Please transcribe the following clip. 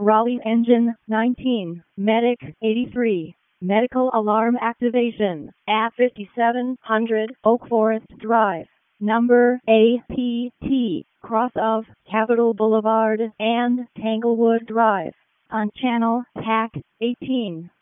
Raleigh Engine 19, Medic 83. Medical alarm activation at 5700 Oak Forest Drive, number APT, cross of Capitol Boulevard and Tanglewood Drive, on Channel TAC 18.